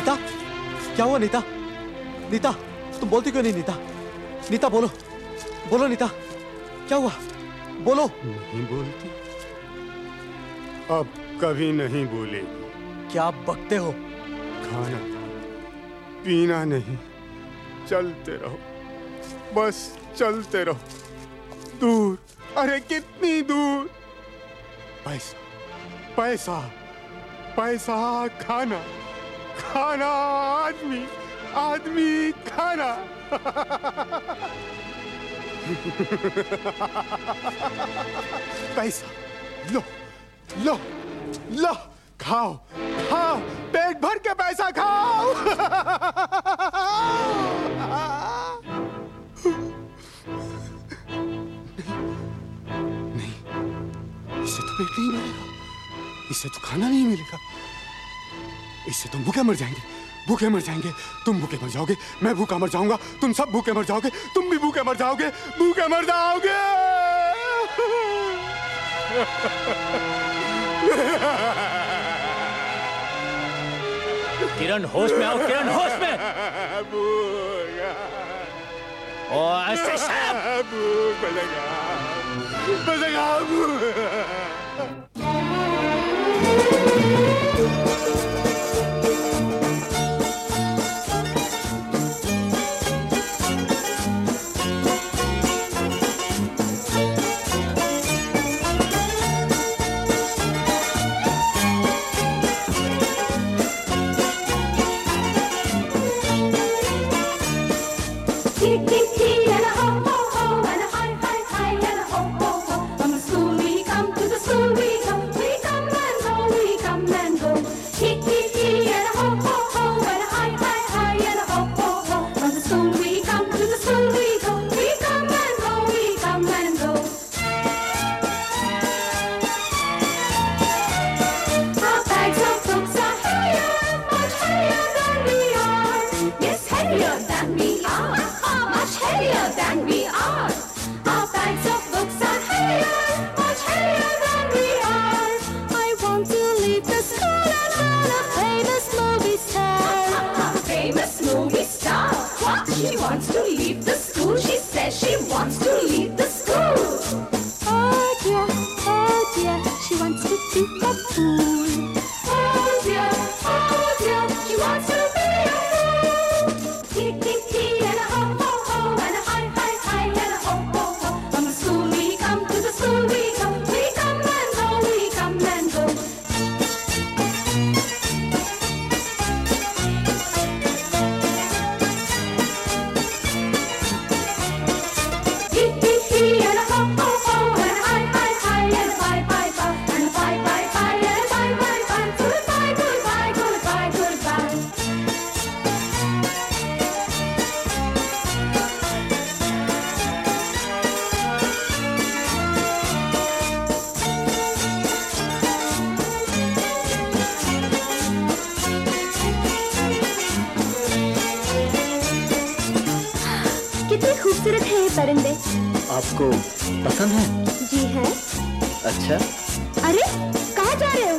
नीता, क्या हुआ नीता? नीता, तुम बोलती क्यों नहीं नीता? नीता बोलो, बोलो नीता, क्या हुआ? बोलो। नहीं बोलती, अब कभी नहीं बोलेगी। क्या बकते हो? खाना पीना नहीं, चलते रहो, बस चलते रहो। दूर, अरे कितनी दूर। पैसा पैसा पैसा, खाना खाना, आदमी आदमी, खाना। पैसा लो लो लो, खाओ खाओ, पेट भर के पैसा खाओ। नहीं, इससे तो पेट नहीं मिलेगा, इससे तो खाना नहीं मिलेगा, इससे तुम भूखे मर जाएंगे, भूखे मर जाएंगे। तुम भूखे मर जाओगे, मैं भूखा मर जाऊंगा, तुम सब भूखे मर जाओगे, तुम भी भूखे मर जाओगे, भूखे मर जाओगे। किरण होश में आओ, किरण होश में। ओ ऐसे भूख लगा परिंदे आपको पसंद है? जी है। अच्छा, अरे कहाँ जा रहे हो?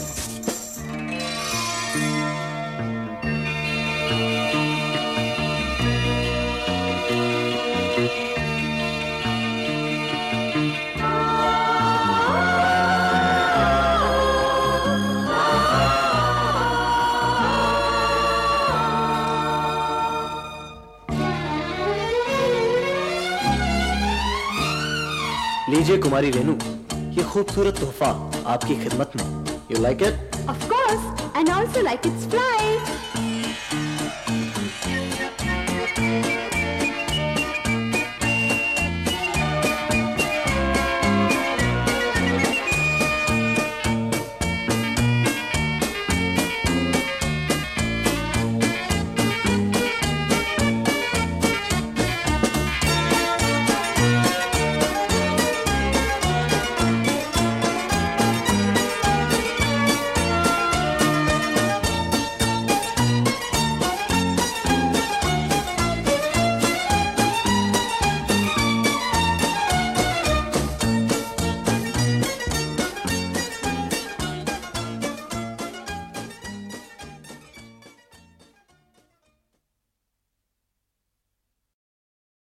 लीजिए कुमारी रेनू, ये खूबसूरत तोहफा आपकी खिदमत में। You like it? Of course, and also like its fly.